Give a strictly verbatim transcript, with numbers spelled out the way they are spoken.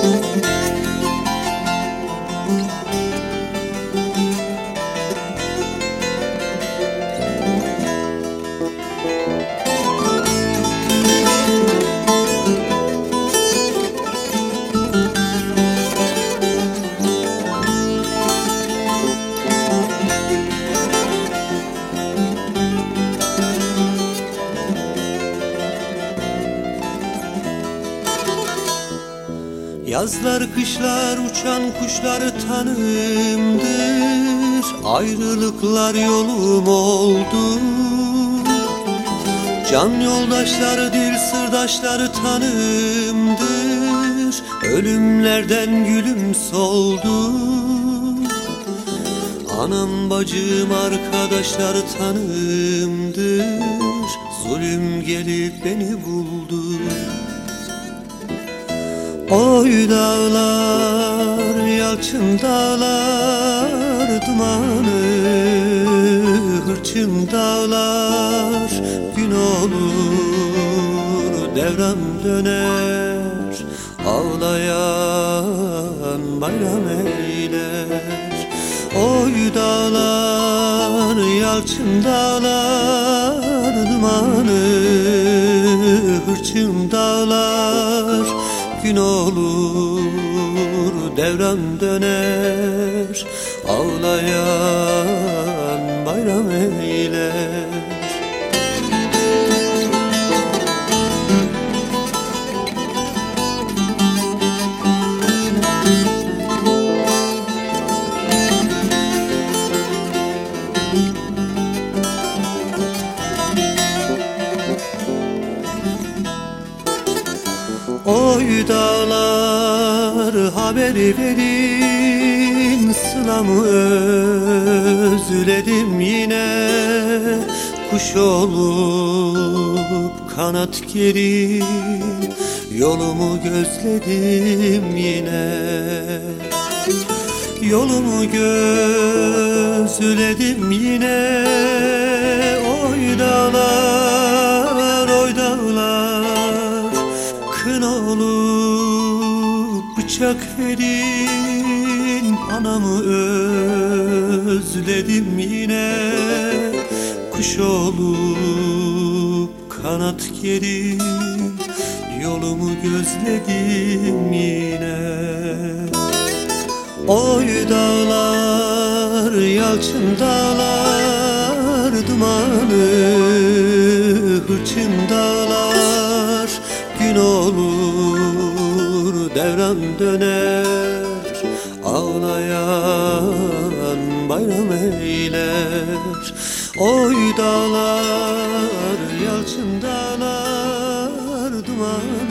Yazlar kışlar uçan kuşları tanımdır, ayrılıklar yolum oldu. Can yoldaşları dil sırdaşları tanımdır, ölümlerden gülüm soldu. Anam bacım arkadaşları tanımdır, zulüm gelip beni buldu. Oy dağlar, yalçın dağlar dumanı, hırçın dağlar gün olur, devran döner, ağlayan bayram eyler. Oy dağlar, yalçın dağlar dumanı, hırçın dağlar gün olur, devran döner, ağlayan bayram eyler. Oy dağlar, haber verin, sılamı özledim yine. Kuş olup kanat gerin, yolumu gözledim yine. Yolumu gözledim yine. Oy dağlar, oy dağlar, kın olup bıçak verin, anamı özledim yine. Kuş olup kanat gerin, yolumu gözledim yine. Oy dağlar, yalçın dağlar dumanı, hırçın dağlar gün olur, devran döner, ağlayan bayram eyler. Oy dağlar, yalçın dağlar duman,